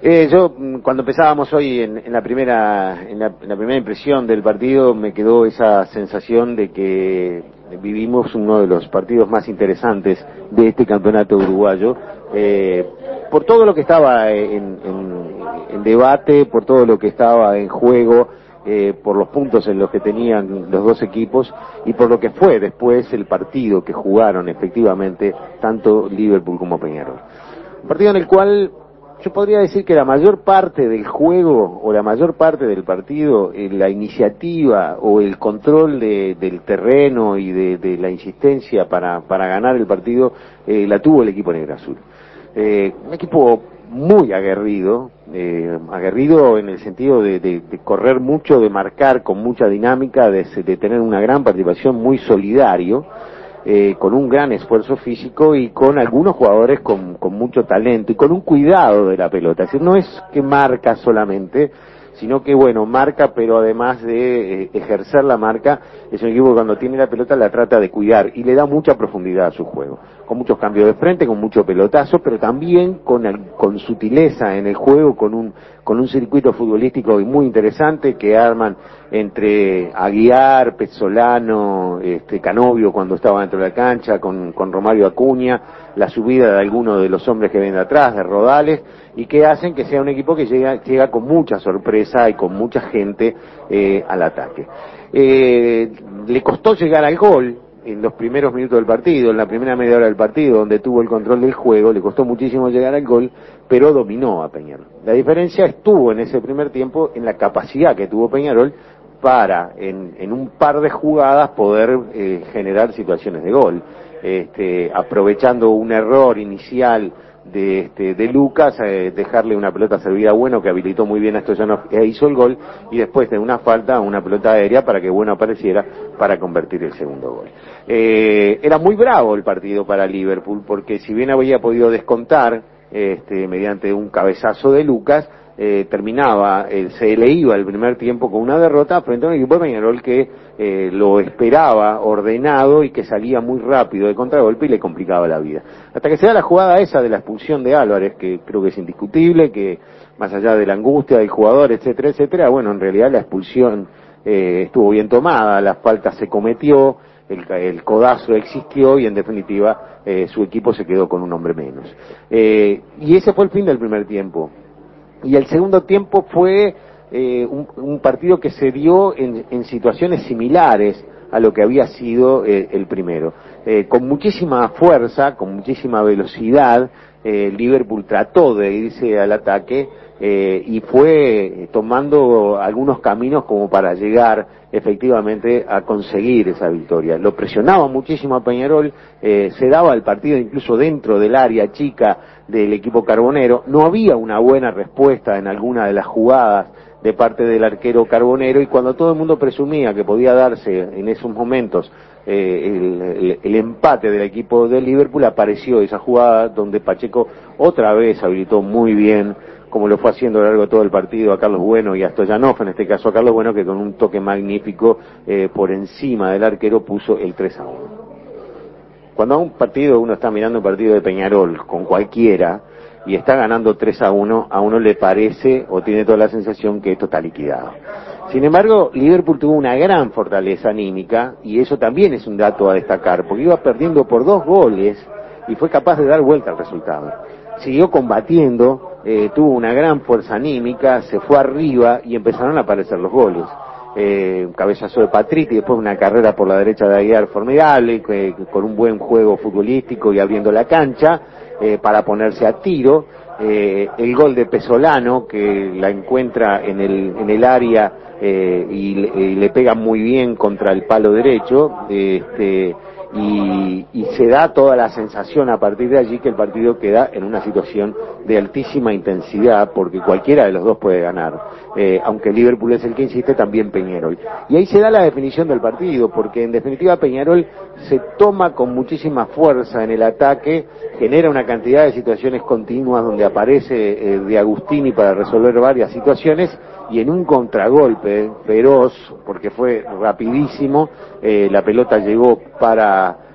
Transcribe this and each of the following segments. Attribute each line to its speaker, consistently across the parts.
Speaker 1: Cuando empezábamos hoy en la primera impresión del partido, me quedó esa sensación de que vivimos uno de los partidos más interesantes de este campeonato uruguayo, por todo lo que estaba en debate, por todo lo que estaba en juego, por los puntos en los que tenían los dos equipos y por lo que fue después el partido que jugaron efectivamente tanto Liverpool como Peñarol. Un partido en el cual yo podría decir que la mayor parte del juego o la mayor parte del partido, la iniciativa o el control del terreno y de la insistencia para ganar el partido, la tuvo el equipo negro-azul. Un equipo muy aguerrido en el sentido de correr mucho, de marcar con mucha dinámica, de tener una gran participación, muy solidario, con un gran esfuerzo físico y con algunos jugadores con mucho talento y con un cuidado de la pelota. Es decir, no es que marca solamente, sino que bueno, marca, pero además de ejercer la marca, es un equipo que cuando tiene la pelota la trata de cuidar y le da mucha profundidad a su juego, con muchos cambios de frente, con mucho pelotazo, pero también con sutileza en el juego, con un circuito futbolístico muy interesante que arman entre Aguiar, Pezzolano, Canovio cuando estaba dentro de la cancha, con Romario Acuña, la subida de algunos de los hombres que ven de atrás, de Rodales, y que hacen que sea un equipo que llega con mucha sorpresa y con mucha gente al ataque. Le costó llegar al gol en los primeros minutos del partido, en la primera media hora del partido, donde tuvo el control del juego, le costó muchísimo llegar al gol, pero dominó a Peñarol. La diferencia estuvo en ese primer tiempo en la capacidad que tuvo Peñarol para, en un par de jugadas, poder generar situaciones de gol. Aprovechando un error inicial de Lucas, dejarle una pelota servida a Bueno, que habilitó muy bien a Stoyanov e hizo el gol, y después de una falta, una pelota aérea para que Bueno apareciera para convertir el segundo gol. Era muy bravo el partido para Liverpool, porque si bien había podido descontar mediante un cabezazo de Lucas, se le iba el primer tiempo con una derrota frente a un equipo de Peñarol que lo esperaba ordenado y que salía muy rápido de contragolpe y le complicaba la vida. Hasta que se da la jugada esa de la expulsión de Álvarez, que creo que es indiscutible, que más allá de la angustia del jugador, etcétera, etcétera, bueno, en realidad la expulsión estuvo bien tomada, la falta se cometió, el codazo existió y en definitiva su equipo se quedó con un hombre menos. Y ese fue el fin del primer tiempo. Y el segundo tiempo fue un partido que se dio en situaciones similares a lo que había sido el primero. Con muchísima fuerza, con muchísima velocidad, Liverpool trató de irse al ataque y fue tomando algunos caminos como para llegar efectivamente a conseguir esa victoria. Lo presionaba muchísimo a Peñarol, se daba el partido incluso dentro del área chica del equipo carbonero, no había una buena respuesta en alguna de las jugadas de parte del arquero carbonero, y cuando todo el mundo presumía que podía darse en esos momentos el empate del equipo de Liverpool, apareció esa jugada donde Pacheco otra vez habilitó muy bien, como lo fue haciendo a lo largo de todo el partido, a Carlos Bueno y a Stoyanov, en este caso a Carlos Bueno, que con un toque magnífico por encima del arquero puso el 3-1. Cuando uno está mirando un partido de Peñarol con cualquiera y está ganando 3-1, a uno le parece o tiene toda la sensación que esto está liquidado. Sin embargo, Liverpool tuvo una gran fortaleza anímica y eso también es un dato a destacar, porque iba perdiendo por 2 goles y fue capaz de dar vuelta al resultado. Siguió combatiendo, tuvo una gran fuerza anímica, se fue arriba y empezaron a aparecer los goles. Un cabezazo de Patritti, después una carrera por la derecha de Aguiar formidable, con un buen juego futbolístico y abriendo la cancha para ponerse a tiro, el gol de Pezzolano, que la encuentra en el área y le pega muy bien contra el palo derecho, y se da toda la sensación a partir de allí que el partido queda en una situación de altísima intensidad, porque cualquiera de los dos puede ganar, aunque Liverpool es el que insiste, también Peñarol. Y ahí se da la definición del partido, porque en definitiva Peñarol se toma con muchísima fuerza en el ataque, genera una cantidad de situaciones continuas donde aparece De Agustini para resolver varias situaciones, y en un contragolpe feroz, porque fue rapidísimo, la pelota llegó para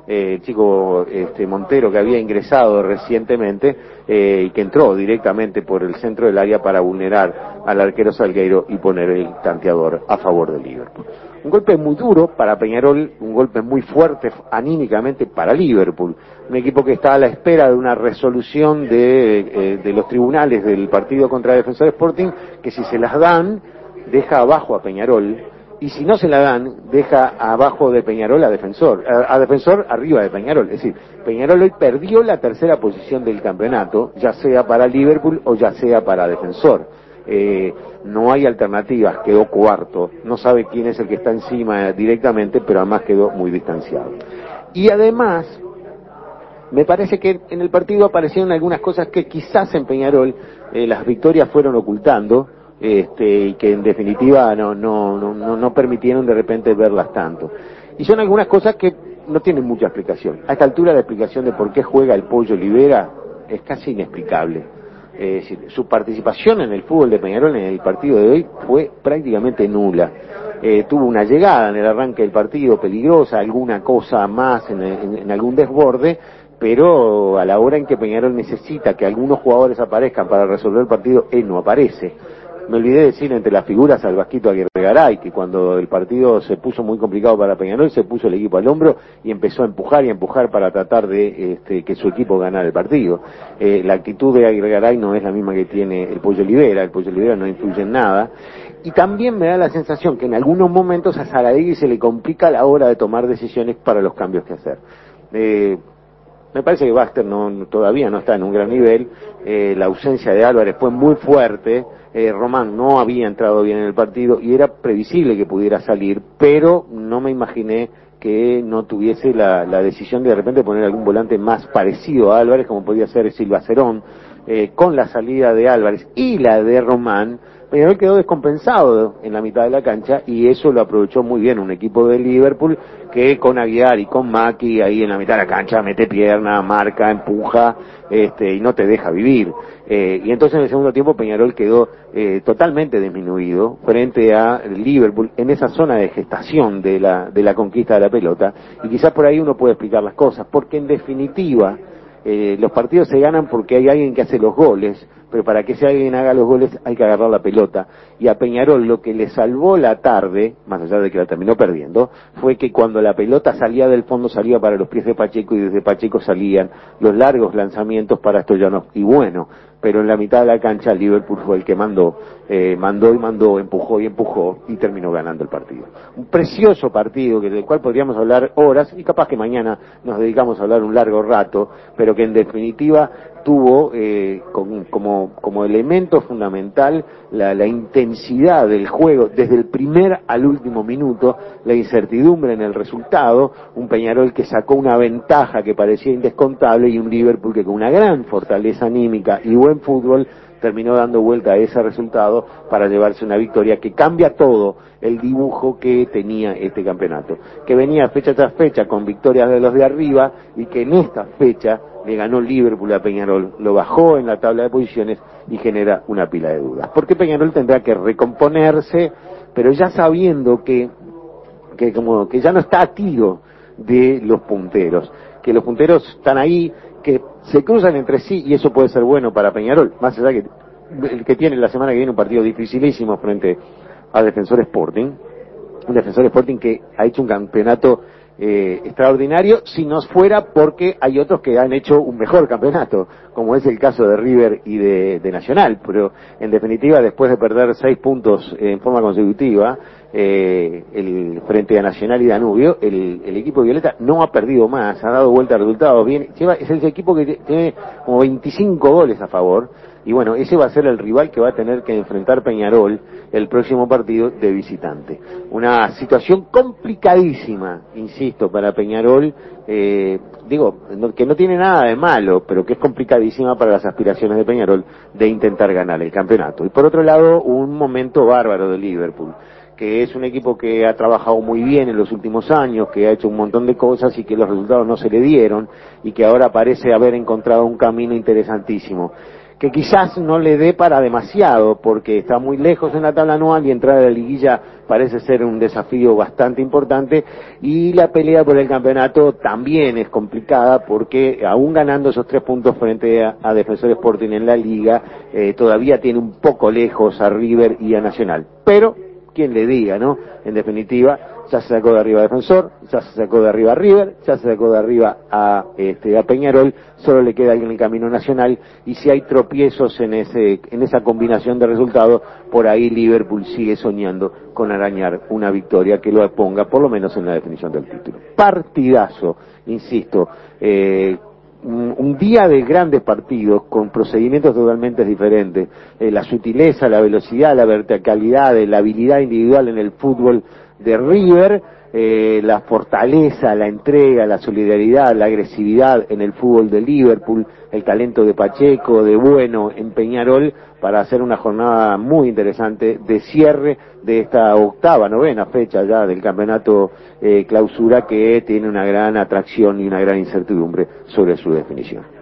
Speaker 1: chico Montero, que había ingresado recientemente y que entró directamente por el centro del área para vulnerar al arquero Salgueiro y poner el tanteador a favor del Liverpool. Un golpe muy duro para Peñarol, un golpe muy fuerte anímicamente para Liverpool, un equipo que está a la espera de una resolución de los tribunales del partido contra Defensor Sporting, que si se las dan, deja abajo a Peñarol, y si no se la dan, deja abajo de Peñarol a Defensor arriba de Peñarol. Es decir, Peñarol hoy perdió la tercera posición del campeonato, ya sea para Liverpool o ya sea para Defensor. No hay alternativas, quedó cuarto, no sabe quién es el que está encima directamente, pero además quedó muy distanciado. Y además, me parece que en el partido aparecieron algunas cosas que quizás en Peñarol las victorias fueron ocultando, y que en definitiva no permitieron de repente verlas tanto. Y son algunas cosas que no tienen mucha explicación. A esta altura la explicación de por qué juega el Pollo Olivera es casi inexplicable. Es decir, su participación en el fútbol de Peñarol en el partido de hoy fue prácticamente nula. Tuvo una llegada en el arranque del partido peligrosa, alguna cosa más en algún desborde, pero a la hora en que Peñarol necesita que algunos jugadores aparezcan para resolver el partido, él no aparece. Me olvidé de decir entre las figuras al Vasquito Aguirre Garay, que cuando el partido se puso muy complicado para Peñarol, se puso el equipo al hombro y empezó a empujar para tratar de que su equipo ganara el partido. La actitud de Aguirre Garay no es la misma que tiene el Pollo Olivera no influye en nada. Y también me da la sensación que en algunos momentos a Saladillo se le complica la hora de tomar decisiones para los cambios que hacer. Me parece que Baxter todavía no está en un gran nivel, la ausencia de Álvarez fue muy fuerte, Román no había entrado bien en el partido y era previsible que pudiera salir, pero no me imaginé que no tuviese la decisión de repente poner algún volante más parecido a Álvarez, como podía ser Silva Cerón. Con la salida de Álvarez y la de Román, Peñarol quedó descompensado en la mitad de la cancha y eso lo aprovechó muy bien un equipo de Liverpool que con Aguiar y con Maki ahí en la mitad de la cancha mete pierna, marca, empuja y no te deja vivir. Y entonces en el segundo tiempo Peñarol quedó totalmente disminuido frente a Liverpool en esa zona de gestación de la conquista de la pelota, y quizás por ahí uno puede explicar las cosas, porque en definitiva los partidos se ganan porque hay alguien que hace los goles, pero para que ese alguien haga los goles hay que agarrar la pelota. Y a Peñarol lo que le salvó la tarde, más allá de que la terminó perdiendo, fue que cuando la pelota salía del fondo salía para los pies de Pacheco y desde Pacheco salían los largos lanzamientos para Stoyanov. Y bueno, pero en la mitad de la cancha Liverpool fue el que mandó, empujó y terminó ganando el partido. Un precioso partido del cual podríamos hablar horas y capaz que mañana nos dedicamos a hablar un largo rato, pero que en definitiva tuvo como elemento fundamental la intensidad del juego desde el primer al último minuto, la incertidumbre en el resultado, un Peñarol que sacó una ventaja que parecía indescontable y un Liverpool que con una gran fortaleza anímica y buen fútbol terminó dando vuelta a ese resultado para llevarse una victoria que cambia todo el dibujo que tenía este campeonato, que venía fecha tras fecha con victorias de los de arriba y que en esta fecha le ganó Liverpool a Peñarol, lo bajó en la tabla de posiciones y genera una pila de dudas. Porque Peñarol tendrá que recomponerse, pero ya sabiendo que ya no está a tiro de los punteros, que los punteros están ahí, que se cruzan entre sí y eso puede ser bueno para Peñarol, más allá que tiene la semana que viene un partido dificilísimo frente a Defensor Sporting, un Defensor Sporting que ha hecho un campeonato extraordinario, si no fuera porque hay otros que han hecho un mejor campeonato, como es el caso de River y de Nacional, pero en definitiva después de perder 6 puntos en forma consecutiva frente a Nacional y Danubio, el equipo violeta no ha perdido más, ha dado vuelta a resultados, es el equipo que tiene como 25 goles a favor, y bueno, ese va a ser el rival que va a tener que enfrentar Peñarol el próximo partido de visitante. Una situación complicadísima, insisto, para Peñarol, que no tiene nada de malo, pero que es complicadísima para las aspiraciones de Peñarol de intentar ganar el campeonato. Y por otro lado, un momento bárbaro de Liverpool, que es un equipo que ha trabajado muy bien en los últimos años, que ha hecho un montón de cosas y que los resultados no se le dieron, y que ahora parece haber encontrado un camino interesantísimo, que quizás no le dé para demasiado, porque está muy lejos en la tabla anual y entrar a la liguilla parece ser un desafío bastante importante, y la pelea por el campeonato también es complicada, porque aún ganando esos 3 puntos frente a Defensor Sporting en la liga, todavía tiene un poco lejos a River y a Nacional. Pero, quien le diga, ¿no? En definitiva, ya se sacó de arriba a Defensor, ya se sacó de arriba a River, ya se sacó de arriba a Peñarol, solo le queda en el camino Nacional, y si hay tropiezos en esa combinación de resultados, por ahí Liverpool sigue soñando con arañar una victoria que lo ponga por lo menos en la definición del título. Partidazo, insisto, un día de grandes partidos con procedimientos totalmente diferentes, la sutileza, la velocidad, la verticalidad, la habilidad individual en el fútbol de River, la fortaleza, la entrega, la solidaridad, la agresividad en el fútbol de Liverpool, el talento de Pacheco, de Bueno en Peñarol, para hacer una jornada muy interesante de cierre de esta novena fecha ya del campeonato clausura, que tiene una gran atracción y una gran incertidumbre sobre su definición.